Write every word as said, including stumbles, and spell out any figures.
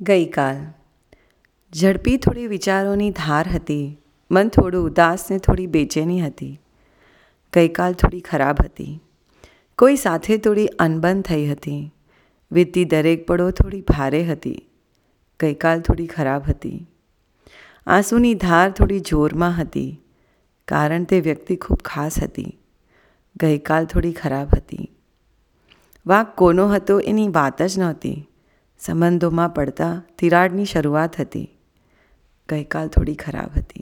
ગઈકાલ ઝડપી થોડી વિચારોની ધાર હતી. મન થોડું ઉદાસ ને થોડી બેચેની હતી. ગઈકાલ થોડી ખરાબ હતી. કોઈ સાથે થોડી અનબન થઈ હતી. વીતતી દરેક પળો થોડી ભારે હતી. ગઈકાલ થોડી ખરાબ હતી. આંસુની ધાર થોડી જોરમાં હતી, કારણ તે વ્યક્તિ ખૂબ ખાસ હતી. ગઈકાલ થોડી ખરાબ હતી. વાંક કોનો હતો એની વાત જ નહોતી. સંબંધોમાં પડતા તિરાડની શરૂઆત હતી. ગઈકાલ થોડી ખરાબ હતી.